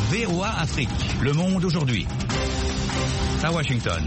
VOA Afrique, le monde aujourd'hui. À Washington.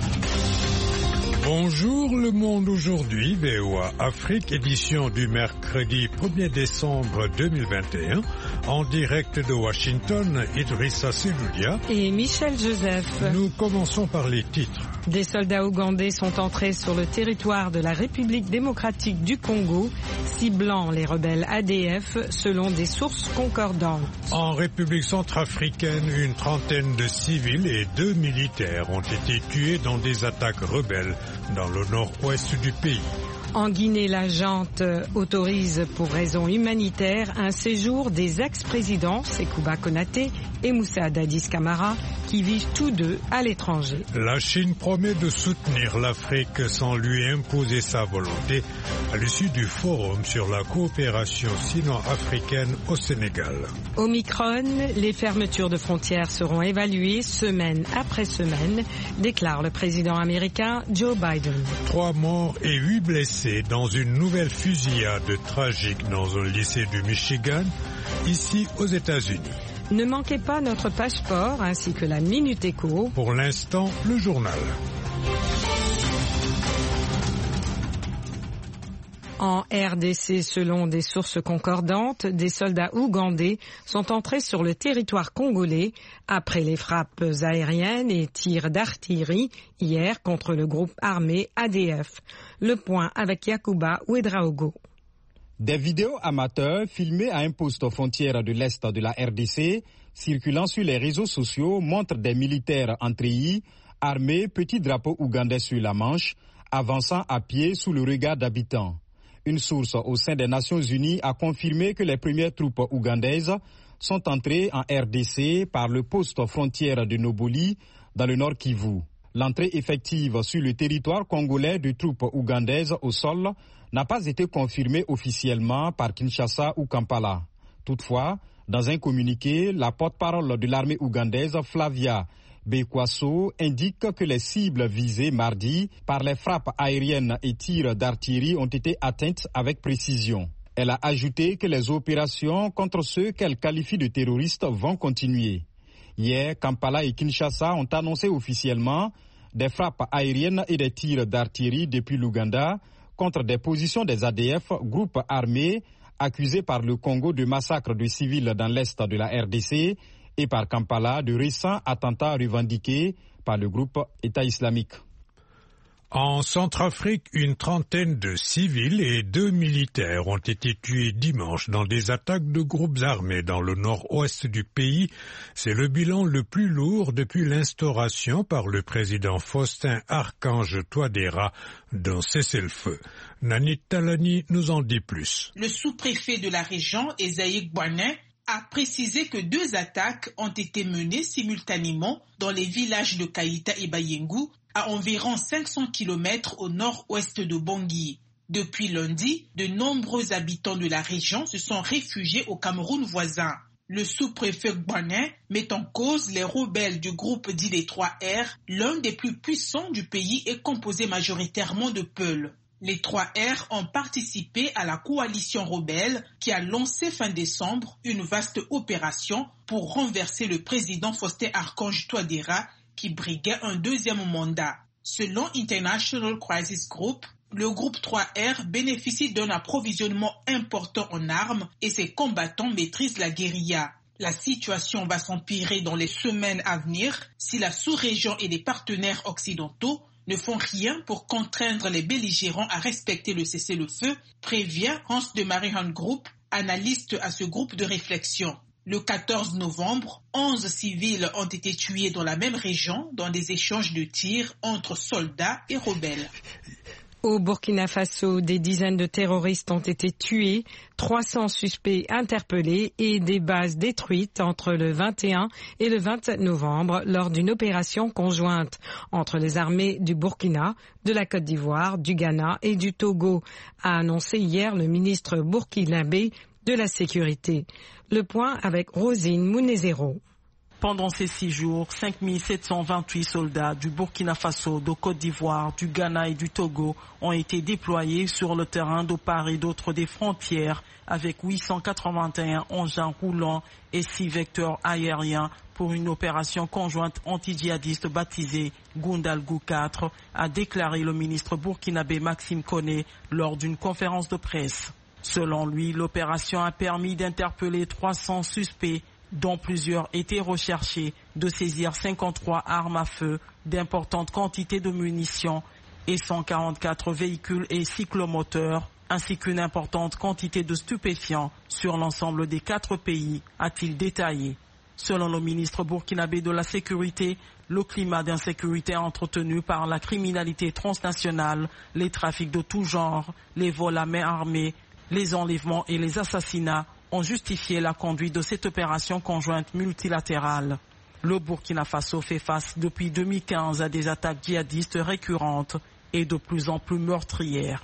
Bonjour, le monde aujourd'hui, VOA Afrique, édition du mercredi 1er décembre 2021, en direct de Washington, Idrissa Seloudia et Michel Joseph. Nous commençons par les titres. Des soldats ougandais sont entrés sur le territoire de la République démocratique du Congo, ciblant les rebelles ADF selon des sources concordantes. En République centrafricaine, une trentaine de civils et 2 militaires ont été tués dans des attaques rebelles dans le nord-ouest du pays. En Guinée, la junte autorise pour raisons humanitaires un séjour des ex-présidents Sékouba Konaté et Moussa Dadis Camara qui vivent tous deux à l'étranger. La Chine promet de soutenir l'Afrique sans lui imposer sa volonté à l'issue du forum sur la coopération sino-africaine au Sénégal. Omicron, les fermetures de frontières seront évaluées semaine après semaine, déclare le président américain Joe Biden. 3 morts et 8 blessés dans une nouvelle fusillade tragique dans un lycée du Michigan, ici aux États-Unis. Ne manquez pas notre page sport ainsi que la Minute Éco. Pour l'instant, le journal. En RDC, selon des sources concordantes, des soldats ougandais sont entrés sur le territoire congolais après les frappes aériennes et tirs d'artillerie hier contre le groupe armé ADF. Le point avec Yacouba Ouedraogo. Des vidéos amateurs filmées à un poste frontière de l'Est de la RDC, circulant sur les réseaux sociaux, montrent des militaires en treillis, armés, petits drapeaux ougandais sur la manche, avançant à pied sous le regard d'habitants. Une source au sein des Nations Unies a confirmé que les premières troupes ougandaises sont entrées en RDC par le poste frontière de Noboli, dans le nord Kivu. L'entrée effective sur le territoire congolais de troupes ougandaises au sol n'a pas été confirmée officiellement par Kinshasa ou Kampala. Toutefois, dans un communiqué, la porte-parole de l'armée ougandaise, Flavia Bekwaso, indique que les cibles visées mardi par les frappes aériennes et tirs d'artillerie ont été atteintes avec précision. Elle a ajouté que les opérations contre ceux qu'elle qualifie de terroristes vont continuer. Hier, Kampala et Kinshasa ont annoncé officiellement des frappes aériennes et des tirs d'artillerie depuis l'Ouganda contre des positions des ADF, groupes armés accusés par le Congo de massacres de civils dans l'est de la RDC et par Kampala de récents attentats revendiqués par le groupe État islamique. En Centrafrique, une trentaine de civils et 2 militaires ont été tués dimanche dans des attaques de groupes armés dans le nord-ouest du pays. C'est le bilan le plus lourd depuis l'instauration par le président Faustin Archange Touadéra d'un cessez-le-feu. Nanit Talani nous en dit plus. Le sous-préfet de la région, Esaïe Gbanin, a précisé que 2 attaques ont été menées simultanément dans les villages de Kaïta et Bayengu, à environ 500 km au nord-ouest de Bangui. Depuis lundi, de nombreux habitants de la région se sont réfugiés au Cameroun voisin. Le sous-préfet Gbanin met en cause les rebelles du groupe dit des 3R, l'un des plus puissants du pays et composé majoritairement de Peuls. Les 3R ont participé à la coalition rebelle qui a lancé fin décembre une vaste opération pour renverser le président Faustin Archange Touadéra qui briguait un 2e mandat. Selon International Crisis Group, le groupe 3R bénéficie d'un approvisionnement important en armes et ses combattants maîtrisent la guérilla. La situation va s'empirer dans les semaines à venir si la sous-région et les partenaires occidentaux ne font rien pour contraindre les belligérants à respecter le cessez-le-feu, prévient Hans de Marihan Group, analyste à ce groupe de réflexion. Le 14 novembre, 11 civils ont été tués dans la même région dans des échanges de tirs entre soldats et rebelles. Au Burkina Faso, des dizaines de terroristes ont été tués, 300 suspects interpellés et des bases détruites entre le 21 et le 27 novembre lors d'une opération conjointe entre les armées du Burkina, de la Côte d'Ivoire, du Ghana et du Togo, a annoncé hier le ministre burkinabé de la Sécurité. Le point avec Rosine Mounezero. Pendant ces 6 jours, 5 728 soldats du Burkina Faso, de Côte d'Ivoire, du Ghana et du Togo ont été déployés sur le terrain de part et d'autre des frontières avec 881 engins roulants et 6 vecteurs aériens pour une opération conjointe anti-djihadiste baptisée Goundalgou 4, a déclaré le ministre burkinabé Maxime Koné lors d'une conférence de presse. Selon lui, l'opération a permis d'interpeller 300 suspects dont plusieurs étaient recherchés, de saisir 53 armes à feu, d'importantes quantités de munitions et 144 véhicules et cyclomoteurs, ainsi qu'une importante quantité de stupéfiants sur l'ensemble des 4 pays, a-t-il détaillé. Selon le ministre burkinabé de la Sécurité, le climat d'insécurité entretenu par la criminalité transnationale, les trafics de tout genre, les vols à main armée, les enlèvements et les assassinats ont justifié la conduite de cette opération conjointe multilatérale. Le Burkina Faso fait face depuis 2015 à des attaques djihadistes récurrentes et de plus en plus meurtrières.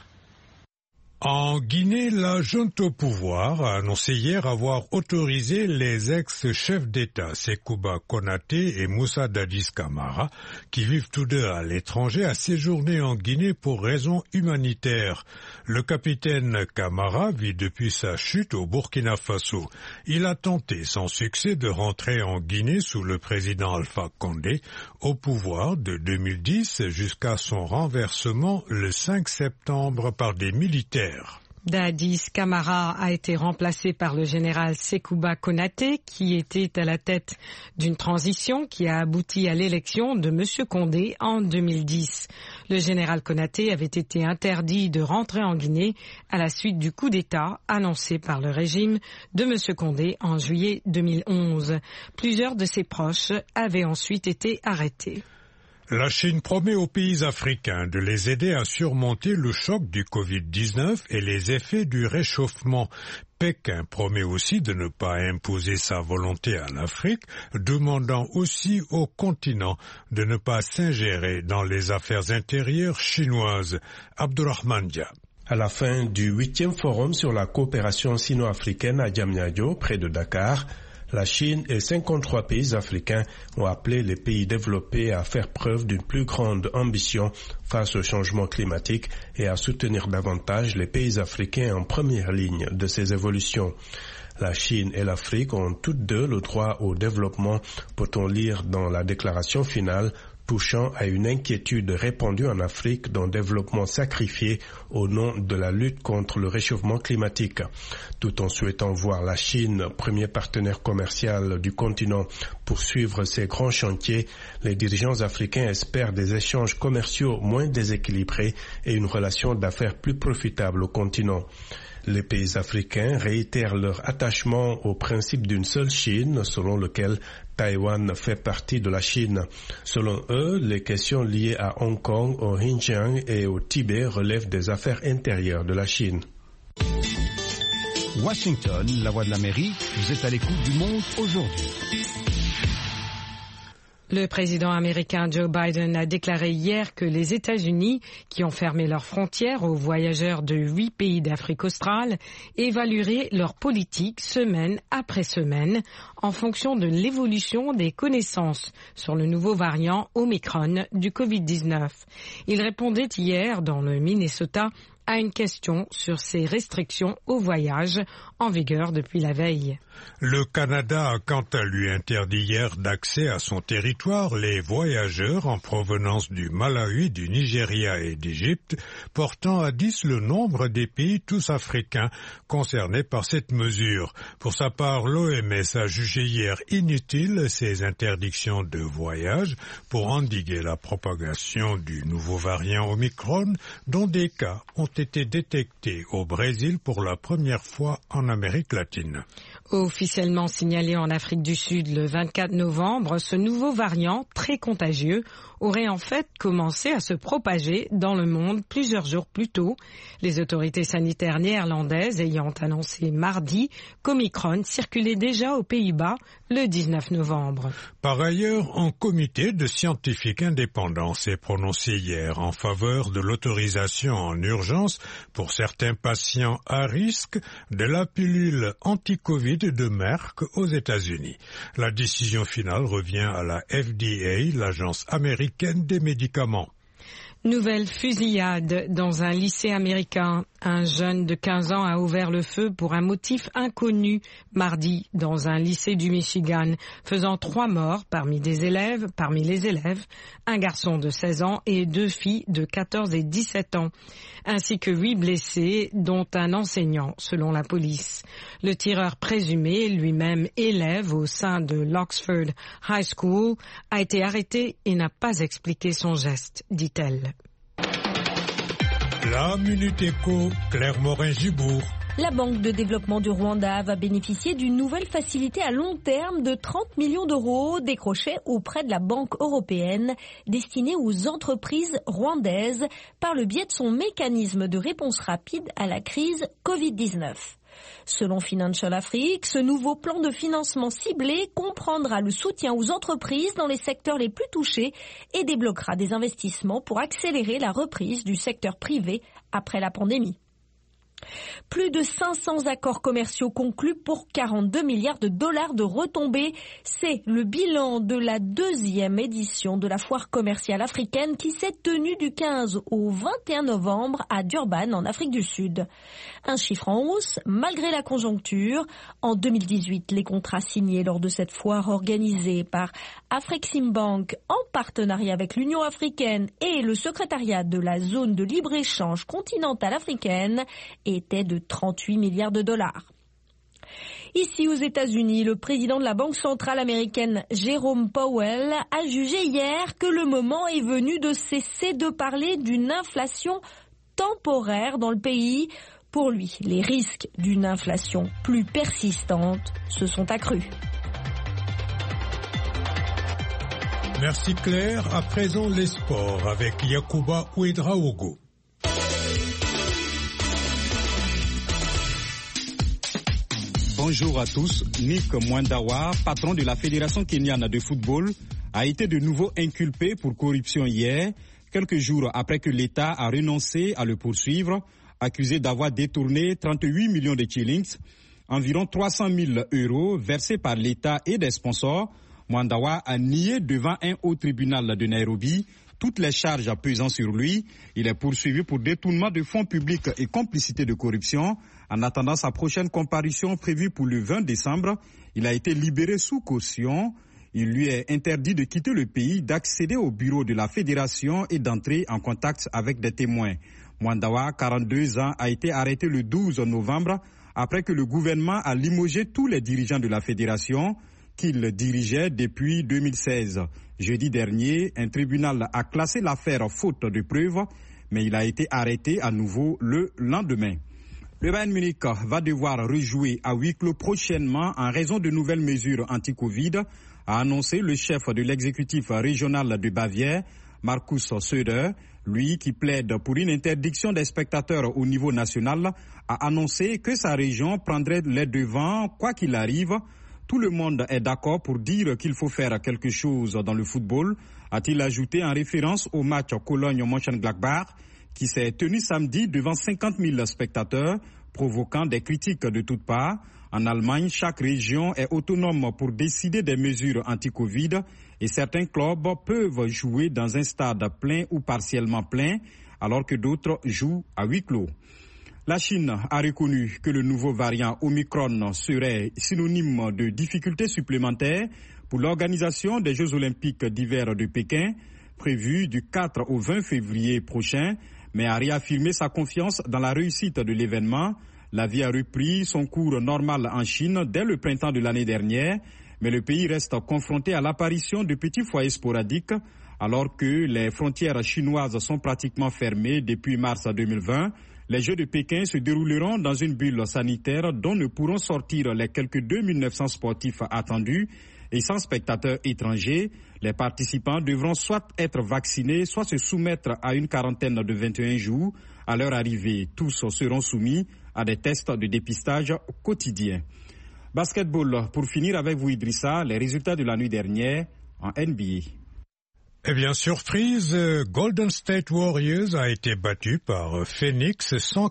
En Guinée, la junte au pouvoir a annoncé hier avoir autorisé les ex-chefs d'État Sekouba Konaté et Moussa Dadis Camara, qui vivent tous deux à l'étranger, à séjourner en Guinée pour raisons humanitaires. Le capitaine Camara vit depuis sa chute au Burkina Faso. Il a tenté sans succès de rentrer en Guinée sous le président Alpha Condé, au pouvoir de 2010 jusqu'à son renversement le 5 septembre par des militaires. Dadis Camara a été remplacé par le général Sekouba Konaté, qui était à la tête d'une transition qui a abouti à l'élection de M. Condé en 2010. Le général Konaté avait été interdit de rentrer en Guinée à la suite du coup d'État annoncé par le régime de M. Condé en juillet 2011. Plusieurs de ses proches avaient ensuite été arrêtés. La Chine promet aux pays africains de les aider à surmonter le choc du Covid-19 et les effets du réchauffement. Pékin promet aussi de ne pas imposer sa volonté à l'Afrique, demandant aussi au continent de ne pas s'ingérer dans les affaires intérieures chinoises. Abdourahmane Dia. À la fin du 8e forum sur la coopération sino-africaine à Diamniadio, près de Dakar, la Chine et 53 pays africains ont appelé les pays développés à faire preuve d'une plus grande ambition face au changement climatique et à soutenir davantage les pays africains en première ligne de ces évolutions. La Chine et l'Afrique ont toutes deux le droit au développement, peut-on lire dans la déclaration finale, touchant à une inquiétude répandue en Afrique d'un développement sacrifié au nom de la lutte contre le réchauffement climatique. Tout en souhaitant voir la Chine, premier partenaire commercial du continent, poursuivre ses grands chantiers, les dirigeants africains espèrent des échanges commerciaux moins déséquilibrés et une relation d'affaires plus profitable au continent. Les pays africains réitèrent leur attachement au principe d'une seule Chine, selon lequel Taïwan fait partie de la Chine. Selon eux, les questions liées à Hong Kong, au Xinjiang et au Tibet relèvent des affaires intérieures de la Chine. Washington, la voix de l'Amérique, vous êtes à l'écoute du Monde aujourd'hui. Le président américain Joe Biden a déclaré hier que les États-Unis, qui ont fermé leurs frontières aux voyageurs de 8 pays d'Afrique australe, évalueraient leur politique semaine après semaine en fonction de l'évolution des connaissances sur le nouveau variant Omicron du Covid-19. Il répondait hier dans le Minnesota à une question sur ces restrictions au voyage en vigueur depuis la veille. Le Canada a quant à lui interdit hier d'accès à son territoire les voyageurs en provenance du Malawi, du Nigeria et d'Égypte, portant à 10 le nombre des pays tous africains concernés par cette mesure. Pour sa part, l'OMS a jugé hier inutile ces interdictions de voyage pour endiguer la propagation du nouveau variant Omicron, dont des cas ont été détectés au Brésil pour la première fois en Amérique latine. Officiellement signalé en Afrique du Sud le 24 novembre, ce nouveau variant très contagieux aurait en fait commencé à se propager dans le monde plusieurs jours plus tôt, les autorités sanitaires néerlandaises ayant annoncé mardi qu'Omicron circulait déjà aux Pays-Bas le 19 novembre. Par ailleurs, un comité de scientifiques indépendants s'est prononcé hier en faveur de l'autorisation en urgence l'urgence pour certains patients à risque de la pilule anti-Covid de Merck aux États-Unis. La décision finale revient à la FDA, l'agence américaine des médicaments. Nouvelle fusillade dans un lycée américain. Un jeune de 15 ans a ouvert le feu pour un motif inconnu mardi dans un lycée du Michigan, faisant 3 morts parmi les élèves, un garçon de 16 ans et 2 filles de 14 et 17 ans, ainsi que 8 blessés, dont un enseignant, selon la police. Le tireur présumé, lui-même élève au sein de l'Oxford High School, a été arrêté et n'a pas expliqué son geste, dit-elle. La Minute Éco, Claire Morin-Gibourg. La Banque de développement du Rwanda va bénéficier d'une nouvelle facilité à long terme de 30 millions d'euros décrochés auprès de la Banque européenne destinée aux entreprises rwandaises par le biais de son mécanisme de réponse rapide à la crise Covid-19. Selon Financial Afrique, ce nouveau plan de financement ciblé comprendra le soutien aux entreprises dans les secteurs les plus touchés et débloquera des investissements pour accélérer la reprise du secteur privé après la pandémie. Plus de 500 accords commerciaux conclus pour 42 milliards de dollars de retombées. C'est le bilan de la 2e édition de la foire commerciale africaine qui s'est tenue du 15 au 21 novembre à Durban en Afrique du Sud. Un chiffre en hausse malgré la conjoncture. En 2018, les contrats signés lors de cette foire organisée par Afreximbank en partenariat avec l'Union africaine et le secrétariat de la zone de libre-échange continentale africaine était de 38 milliards de dollars. Ici aux États-Unis, le président de la Banque centrale américaine, Jerome Powell, a jugé hier que le moment est venu de cesser de parler d'une inflation temporaire dans le pays. Pour lui, les risques d'une inflation plus persistante se sont accrus. Merci Claire. À présent, les sports avec Yacouba Ouedraogo. Bonjour à tous. Nick Mwandawa, patron de la Fédération kenyane de football, a été de nouveau inculpé pour corruption hier, quelques jours après que l'État a renoncé à le poursuivre, accusé d'avoir détourné 38 millions de shillings, environ 300 000 euros versés par l'État et des sponsors. Mwandawa a nié devant un haut tribunal de Nairobi toutes les charges pesant sur lui. Il est poursuivi pour détournement de fonds publics et complicité de corruption. En attendant sa prochaine comparution prévue pour le 20 décembre, il a été libéré sous caution. Il lui est interdit de quitter le pays, d'accéder au bureau de la fédération et d'entrer en contact avec des témoins. Mwandawa, 42 ans, a été arrêté le 12 novembre après que le gouvernement a limogé tous les dirigeants de la fédération qu'il dirigeait depuis 2016. Jeudi dernier, un tribunal a classé l'affaire faute de preuves, mais il a été arrêté à nouveau le lendemain. Le Bayern Munich va devoir rejouer à huis clos prochainement en raison de nouvelles mesures anti-Covid, a annoncé le chef de l'exécutif régional de Bavière, Markus Söder. Lui qui plaide pour une interdiction des spectateurs au niveau national, a annoncé que sa région prendrait les devants quoi qu'il arrive. Tout le monde est d'accord pour dire qu'il faut faire quelque chose dans le football, a-t-il ajouté en référence au match Cologne-Mönchengladbach qui s'est tenu samedi devant 50 000 spectateurs, provoquant des critiques de toutes parts. En Allemagne, chaque région est autonome pour décider des mesures anti-Covid et certains clubs peuvent jouer dans un stade plein ou partiellement plein, alors que d'autres jouent à huis clos. La Chine a reconnu que le nouveau variant Omicron serait synonyme de difficultés supplémentaires pour l'organisation des Jeux olympiques d'hiver de Pékin, prévus du 4 au 20 février prochain, mais a réaffirmé sa confiance dans la réussite de l'événement. La vie a repris son cours normal en Chine dès le printemps de l'année dernière, mais le pays reste confronté à l'apparition de petits foyers sporadiques, alors que les frontières chinoises sont pratiquement fermées depuis mars 2020. Les Jeux de Pékin se dérouleront dans une bulle sanitaire dont ne pourront sortir les quelques 2900 sportifs attendus et sans spectateurs étrangers. Les participants devront soit être vaccinés, soit se soumettre à une quarantaine de 21 jours. À leur arrivée, tous seront soumis à des tests de dépistage quotidiens. Basketball, pour finir avec vous Idrissa, les résultats de la nuit dernière en NBA. Eh bien, surprise, Golden State Warriors a été battu par Phoenix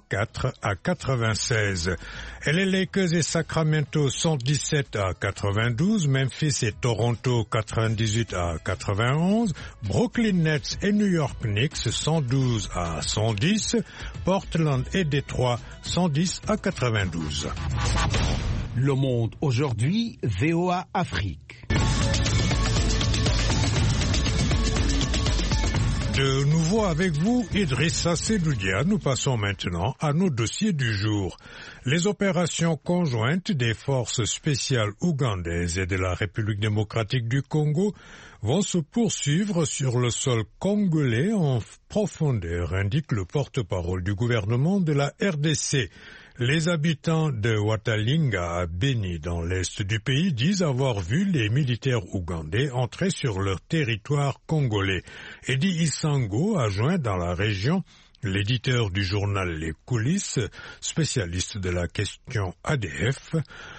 104-96. LA Lakers et Sacramento 117-92, Memphis et Toronto 98-91, Brooklyn Nets et New York Knicks 112-110, Portland et Détroit 110-92. Le Monde aujourd'hui, VOA Afrique. De nouveau avec vous, Idrissa Sedoudia. Nous passons maintenant à nos dossiers du jour. Les opérations conjointes des forces spéciales ougandaises et de la République démocratique du Congo vont se poursuivre sur le sol congolais en profondeur, indique le porte-parole du gouvernement de la RDC. Les habitants de Watalinga à Beni, dans l'est du pays, disent avoir vu les militaires ougandais entrer sur leur territoire congolais. Eddie Isango a joint dans la région l'éditeur du journal Les Coulisses, spécialiste de la question ADF,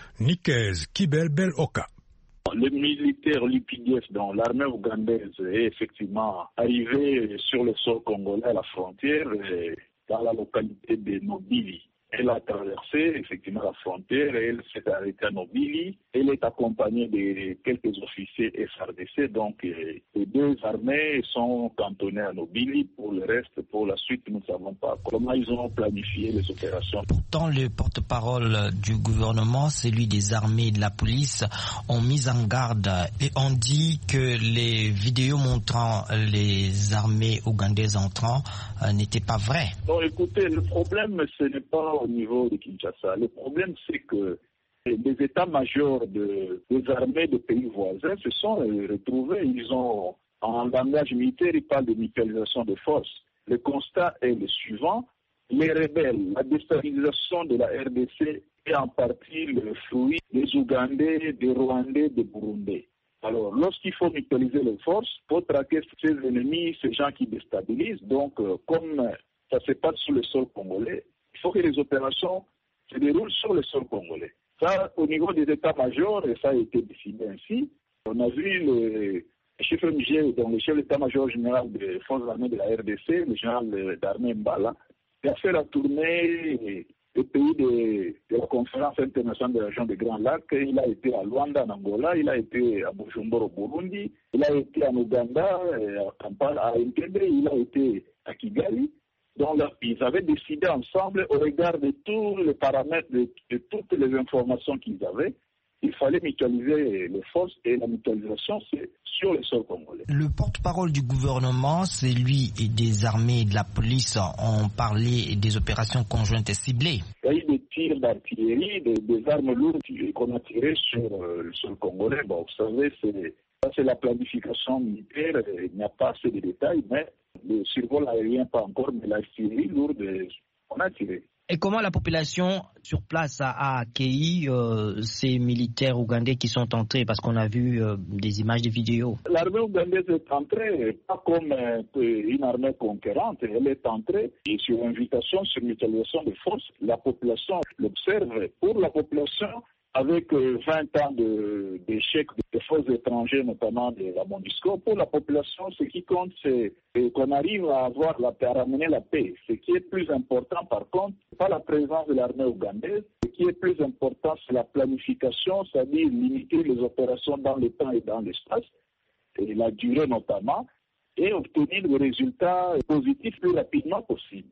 Nikez Kibelbel-Oka. Le militaire l'UPDF, dans l'armée ougandaise, est effectivement arrivé sur le sol congolais à la frontière, dans la localité de Nobili. Elle a traversé effectivement la frontière et elle s'est arrêtée à Nobili. Elle est accompagnée de quelques officiers FARDC. Donc les deux armées sont cantonnées à Nobili. Pour le reste, pour la suite, nous ne savons pas comment ils ont planifié les opérations. Pourtant, le porte-parole du gouvernement, celui des armées et de la police, ont mis en garde et ont dit que les vidéos montrant les armées ougandaises entrant n'étaient pas vraies. Non, écoutez, le problème, ce n'est pas au niveau de Kinshasa. Le problème, c'est que les états-majors des armées de pays voisins se sont retrouvés. Ils ont, en langage militaire, ils parlent de mutualisation de forces. Le constat est le suivant. Les rebelles, la déstabilisation de la RDC est en partie le fruit des Ougandais, des Rwandais, des Burundais. Alors, lorsqu'il faut mutualiser les forces, il faut traquer ces ennemis, ces gens qui déstabilisent. Donc, comme ça se passe sur le sol congolais, il faut que les opérations se déroulent sur le sol congolais. Ça, au niveau des états-majors, et ça a été décidé ainsi. On a vu le chef MG, donc le chef d'état-major général des forces armées de la RDC, le général d'armée Mbala, qui a fait la tournée des pays de la conférence internationale de la région des Grands Lacs. Il a été à Luanda, en Angola, il a été à Bujumbura, au Burundi, il a été en Ouganda, à Kampala, à Entebbe, il a été à Kigali. Donc là, ils avaient décidé ensemble, au regard de tous les paramètres, de toutes les informations qu'ils avaient, il fallait mutualiser les forces et la mutualisation, c'est sur le sol congolais. Le porte-parole du gouvernement, c'est lui et des armées et de la police ont parlé des opérations conjointes et ciblées. Il y a eu des tirs d'artillerie, des armes lourdes qu'on a tirées sur le sol congolais. Bon, vous savez, c'est la planification militaire, il n'y a pas assez de détails, mais le survol aérien pas encore, mais l'artillerie lourde, on a tiré. Et comment la population sur place a accueilli ces militaires ougandais qui sont entrés? Parce qu'on a vu des images, des vidéos. L'armée ougandaise est entrée, pas comme une armée conquérante. Elle est entrée et sur invitation, sur mutualisation de forces, la population l'observe. Pour la population, avec 20 ans d'échecs des forces étrangères, notamment de la MONUSCO, pour la population, ce qui compte, c'est qu'on arrive à ramener la paix. Ce qui est plus important, par contre, c'est pas la présence de l'armée ougandaise. Ce qui est plus important, c'est la planification, c'est-à-dire limiter les opérations dans le temps et dans l'espace, et la durée notamment, et obtenir des résultats positifs le plus rapidement possible.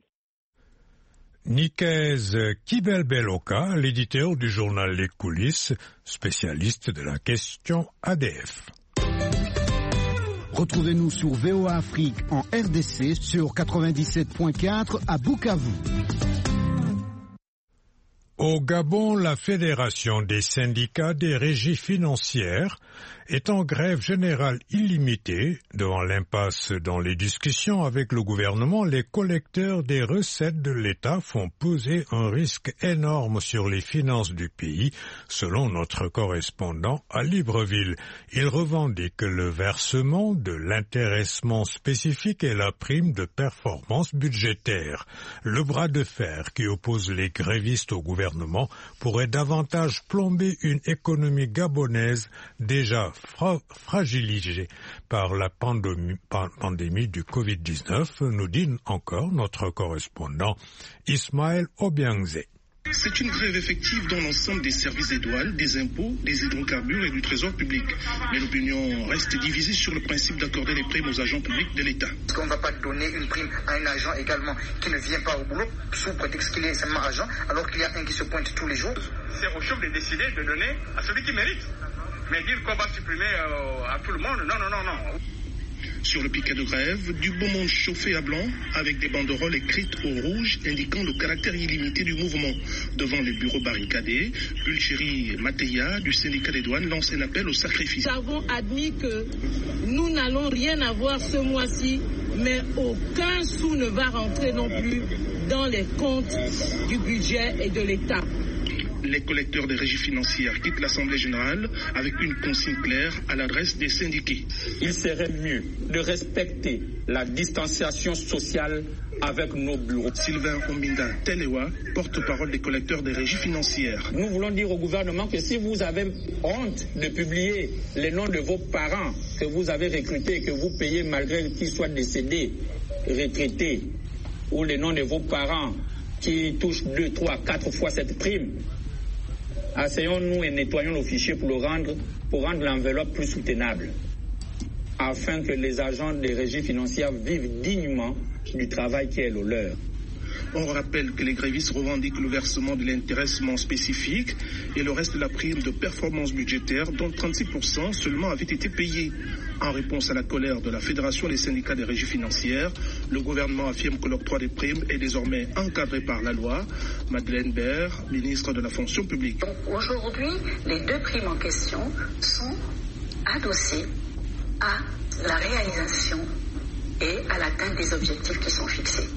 Nikez Kibelbel-Oka, l'éditeur du journal Les Coulisses, spécialiste de la question ADF. Retrouvez-nous sur VOA Afrique en RDC sur 97.4 à Bukavu. Au Gabon, la Fédération des syndicats des régies financières est en grève générale illimitée. Devant l'impasse dans les discussions avec le gouvernement, les collecteurs des recettes de l'État font peser un risque énorme sur les finances du pays, selon notre correspondant à Libreville. Ils revendiquent le versement de l'intéressement spécifique et la prime de performance budgétaire. Le bras de fer qui oppose les grévistes au gouvernement gouvernement pourrait davantage plomber une économie gabonaise déjà fragilisée par la pandémie du Covid-19, nous dit encore notre correspondant Ismaël Obiangze. C'est une grève effective dans l'ensemble des services des douanes, des impôts, des hydrocarbures et du trésor public. Mais l'opinion reste divisée sur le principe d'accorder les primes aux agents publics de l'État. Est-ce qu'on ne va pas donner une prime à un agent également qui ne vient pas au boulot sous prétexte qu'il est seulement agent alors qu'il y a un qui se pointe tous les jours? C'est au chef de décider de donner à celui qui mérite. Mais dire qu'on va supprimer à tout le monde, non. Sur le piquet de grève, du beau monde chauffé à blanc avec des banderoles écrites au rouge indiquant le caractère illimité du mouvement. Devant les bureaux barricadés, Ulchéri Mateya du syndicat des douanes lance un appel au sacrifice. Nous avons admis que nous n'allons rien avoir ce mois-ci, mais aucun sou ne va rentrer non plus dans les comptes du budget et de l'État. Les collecteurs des régies financières quittent l'Assemblée générale avec une consigne claire à l'adresse des syndiqués. Il serait mieux de respecter la distanciation sociale avec nos bureaux. Sylvain Ombinga Telewa, porte-parole des collecteurs des régies financières. Nous voulons dire au gouvernement que si vous avez honte de publier les noms de vos parents que vous avez recrutés, que vous payez malgré qu'ils soient décédés, retraités, ou les noms de vos parents qui touchent 2, 3, 4 fois cette prime, asseyons-nous et nettoyons nos fichiers pour rendre l'enveloppe plus soutenable, afin que les agents des régies financières vivent dignement du travail qui est le leur. On rappelle que les grévistes revendiquent le versement de l'intéressement spécifique et le reste de la prime de performance budgétaire, dont 36% seulement avait été payé. En réponse à la colère de la Fédération des syndicats des régies financières, le gouvernement affirme que l'octroi des primes est désormais encadré par la loi. Madeleine Baird, ministre de la fonction publique. Donc aujourd'hui, les 2 primes en question sont adossées à la réalisation et à l'atteinte des objectifs qui sont fixés.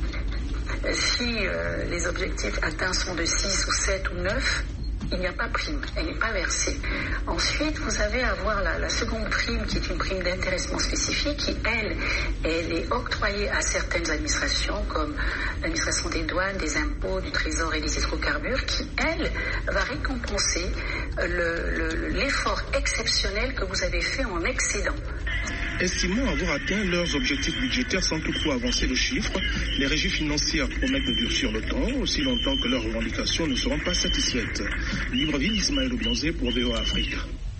Si les objectifs atteints sont de 6 ou 7 ou 9, il n'y a pas prime, elle n'est pas versée. Ensuite, vous avez à voir la seconde prime qui est une prime d'intéressement spécifique qui, elle est octroyée à certaines administrations comme l'administration des douanes, des impôts, du trésor et des hydrocarbures qui, elle, va récompenser l'effort exceptionnel que vous avez fait en excédent. Estimant avoir atteint leurs objectifs budgétaires sans toutefois avancer le chiffre, les régies financières promettent de durcir le temps, aussi longtemps que leurs revendications ne seront pas satisfaites. Libreville, Ismaël Obiangze pour VOA Afrique.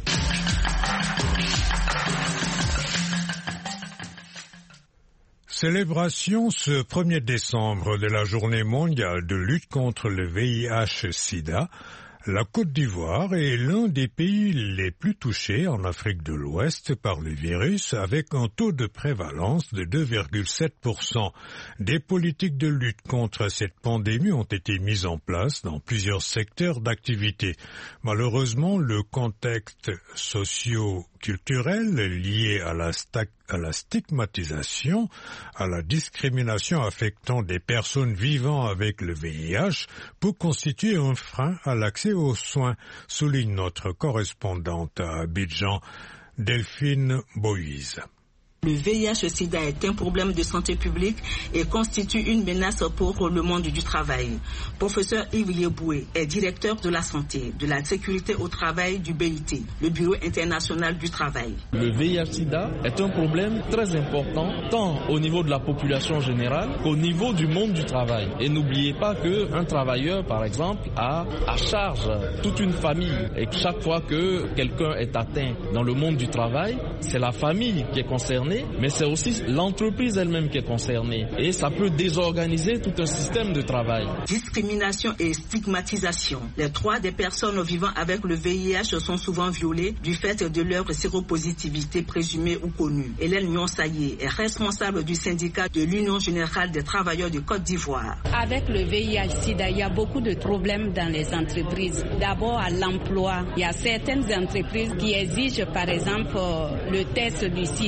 Célébration ce 1er décembre de la journée mondiale de lutte contre le VIH-Sida. La Côte d'Ivoire est l'un des pays les plus touchés en Afrique de l'Ouest par le virus, avec un taux de prévalence de 2,7%. Des politiques de lutte contre cette pandémie ont été mises en place dans plusieurs secteurs d'activité. Malheureusement, le contexte socio-culturel lié à la stigmatisation, à la discrimination affectant des personnes vivant avec le VIH peut constituer un frein à l'accès aux soins, souligne notre correspondante à Abidjan, Delphine Boïse. Le VIH-Sida est un problème de santé publique et constitue une menace pour le monde du travail. Professeur Yves Lieboué est directeur de la santé, de la sécurité au travail du BIT, le Bureau international du travail. Le VIH-Sida est un problème très important tant au niveau de la population générale qu'au niveau du monde du travail. Et n'oubliez pas qu'un travailleur, par exemple, a à charge toute une famille et que chaque fois que quelqu'un est atteint dans le monde du travail, c'est la famille qui est concernée, mais c'est aussi l'entreprise elle-même qui est concernée. Et ça peut désorganiser tout un système de travail. Discrimination et stigmatisation. Les droits des personnes vivant avec le VIH sont souvent violés du fait de leur séropositivité présumée ou connue. Hélène Nyonsaye est responsable du syndicat de l'Union générale des travailleurs de Côte d'Ivoire. Avec le VIH-Sida, il y a beaucoup de problèmes dans les entreprises. D'abord à l'emploi. Il y a certaines entreprises qui exigent par exemple le test du sida.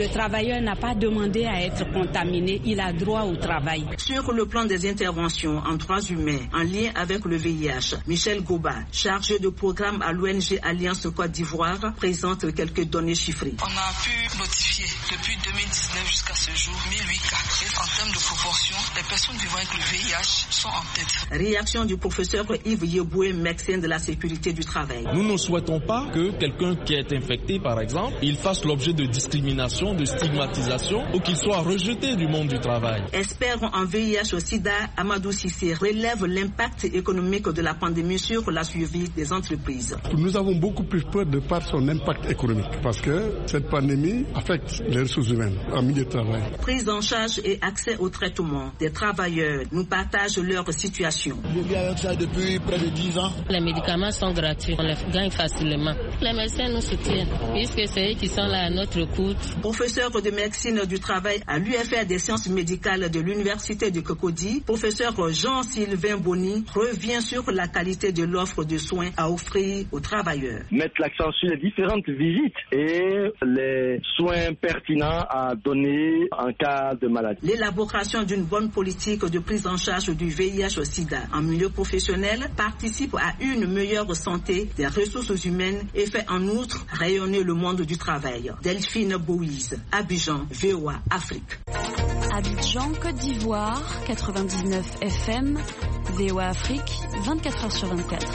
Le travailleur n'a pas demandé à être contaminé, il a droit au travail. Sur le plan des interventions en droits humains en lien avec le VIH, Michel Goba, chargé de programme à l'ONG Alliance Côte d'Ivoire, présente quelques données chiffrées. On a pu notifier depuis 2019 jusqu'à ce jour 1008 cas. Et en termes de proportion, les personnes vivant avec le VIH sont en tête. Réaction du professeur Yves Yeboué, médecin de la sécurité du travail. Nous ne souhaitons pas que quelqu'un qui est infecté, par exemple, il fasse l'objet de discrimination, de stigmatisation ou qu'il soit rejeté du monde du travail. Expert en VIH au SIDA, Amadou Sissé relève l'impact économique de la pandémie sur la survie des entreprises. Nous avons beaucoup plus peur de par son impact économique parce que cette pandémie affecte les ressources humaines en milieu de travail. Prise en charge et accès au traitement des travailleurs nous partagent leur situation. Je vis avec ça depuis près de 10 ans. Les médicaments sont gratuits, on les gagne facilement. Les médecins nous soutiennent puisque c'est eux qui sont là à notre coût. Professeur de médecine du travail à l'UFR des sciences médicales de l'université de Cocody, professeur Jean-Sylvain Bonny revient sur la qualité de l'offre de soins à offrir aux travailleurs. Mettre l'accent sur les différentes visites et les soins pertinents à donner en cas de maladie. L'élaboration d'une bonne politique de prise en charge du VIH-Sida en milieu professionnel participe à une meilleure santé des ressources humaines et fait en outre rayonner le monde du travail. Delphine Bouise, Abidjan, VOA Afrique. Abidjan, Côte d'Ivoire, 99 FM, VOA Afrique, 24h sur 24.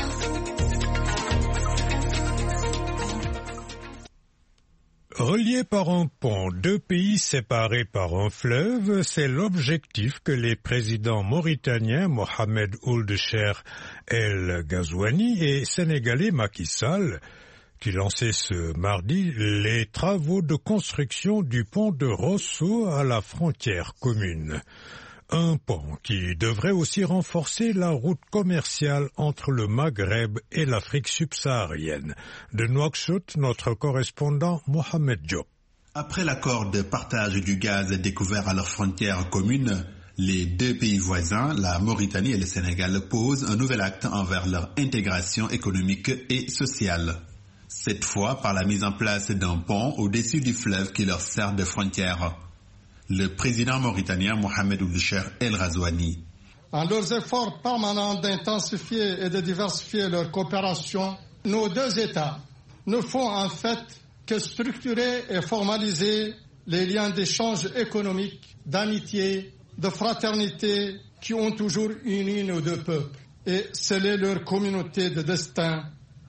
Reliés par un pont, deux pays séparés par un fleuve, c'est l'objectif que les présidents mauritaniens Mohamed Ould Cheikh El Ghazouani et sénégalais Macky Sall qui lançaient ce mardi les travaux de construction du pont de Rosso à la frontière commune. Un pont qui devrait aussi renforcer la route commerciale entre le Maghreb et l'Afrique subsaharienne. De Nouakchott, notre correspondant Mohamed Diop. Après l'accord de partage du gaz découvert à leur frontière commune, les deux pays voisins, la Mauritanie et le Sénégal, posent un nouvel acte envers leur intégration économique et sociale. Cette fois par la mise en place d'un pont au-dessus du fleuve qui leur sert de frontière. Le président mauritanien Mohamed Ould Cheikh El Ghazouani. En leurs efforts permanents d'intensifier et de diversifier leur coopération, nos deux États ne font en fait que structurer et formaliser les liens d'échange économique, d'amitié, de fraternité qui ont toujours uni nos deux peuples et scellé leur communauté de destin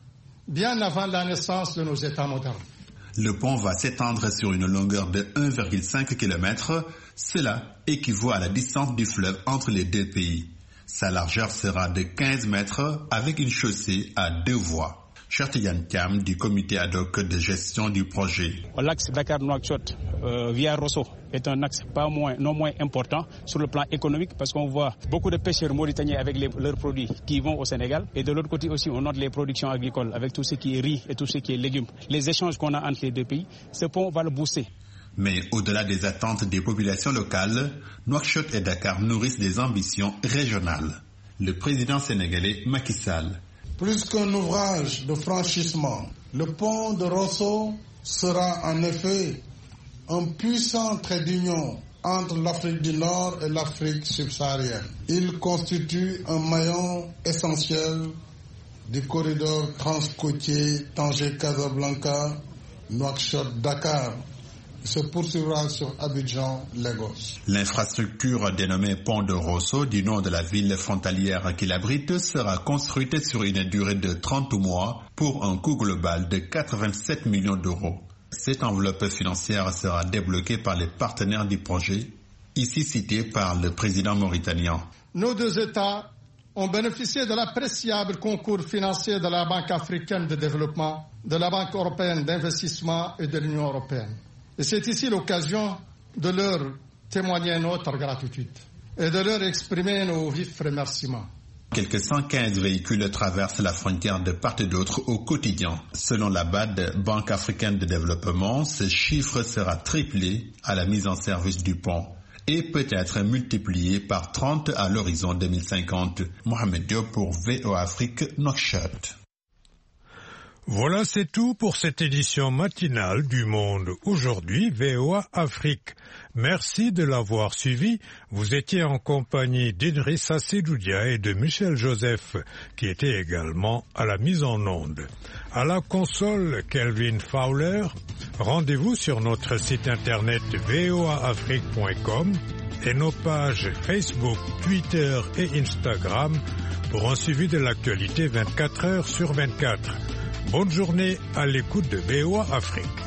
bien avant la naissance de nos États modernes. Le pont va s'étendre sur une longueur de 1,5 km. Cela équivaut à la distance du fleuve entre les deux pays. Sa largeur sera de 15 mètres avec une chaussée à 2 voies. Chertiyan Thiam du comité ad hoc de gestion du projet. L'axe Dakar-Nouakchott via Rosso est un axe non moins important sur le plan économique parce qu'on voit beaucoup de pêcheurs mauritaniens avec leurs produits qui vont au Sénégal et de l'autre côté aussi on note les productions agricoles avec tout ce qui est riz et tout ce qui est légumes. Les échanges qu'on a entre les deux pays, ce pont va le booster. Mais au-delà des attentes des populations locales, Nouakchott et Dakar nourrissent des ambitions régionales. Le président sénégalais Macky Sall. Plus qu'un ouvrage de franchissement, le pont de Rosso sera en effet un puissant trait d'union entre l'Afrique du Nord et l'Afrique subsaharienne. Il constitue un maillon essentiel du corridor transcôtier Tanger-Casablanca, Nouakchott-Dakar. Se poursuivra sur Abidjan-Lagos. L'infrastructure dénommée Pont de Rosso, du nom de la ville frontalière qui l'abrite, sera construite sur une durée de 30 mois pour un coût global de 87 millions d'euros. Cette enveloppe financière sera débloquée par les partenaires du projet, ici cités par le président mauritanien. Nos deux États ont bénéficié de l'appréciable concours financier de la Banque africaine de développement, de la Banque européenne d'investissement et de l'Union européenne. Et c'est ici l'occasion de leur témoigner notre gratitude et de leur exprimer nos vifs remerciements. Quelques 115 véhicules traversent la frontière de part et d'autre au quotidien. Selon la BAD, Banque africaine de développement, ce chiffre sera triplé à la mise en service du pont et peut être multiplié par 30 à l'horizon 2050. Mohamed Diop pour VOA Afrique, Nouakchott. Voilà, c'est tout pour cette édition matinale du Monde Aujourd'hui, VOA Afrique. Merci de l'avoir suivi. Vous étiez en compagnie d'Idrissa Sedoudia et de Michel Joseph, qui était également à la mise en onde. À la console, Kelvin Fowler. Rendez-vous sur notre site internet voaafrique.com et nos pages Facebook, Twitter et Instagram pour un suivi de l'actualité 24 heures sur 24. Bonne journée à l'écoute de VOA Afrique.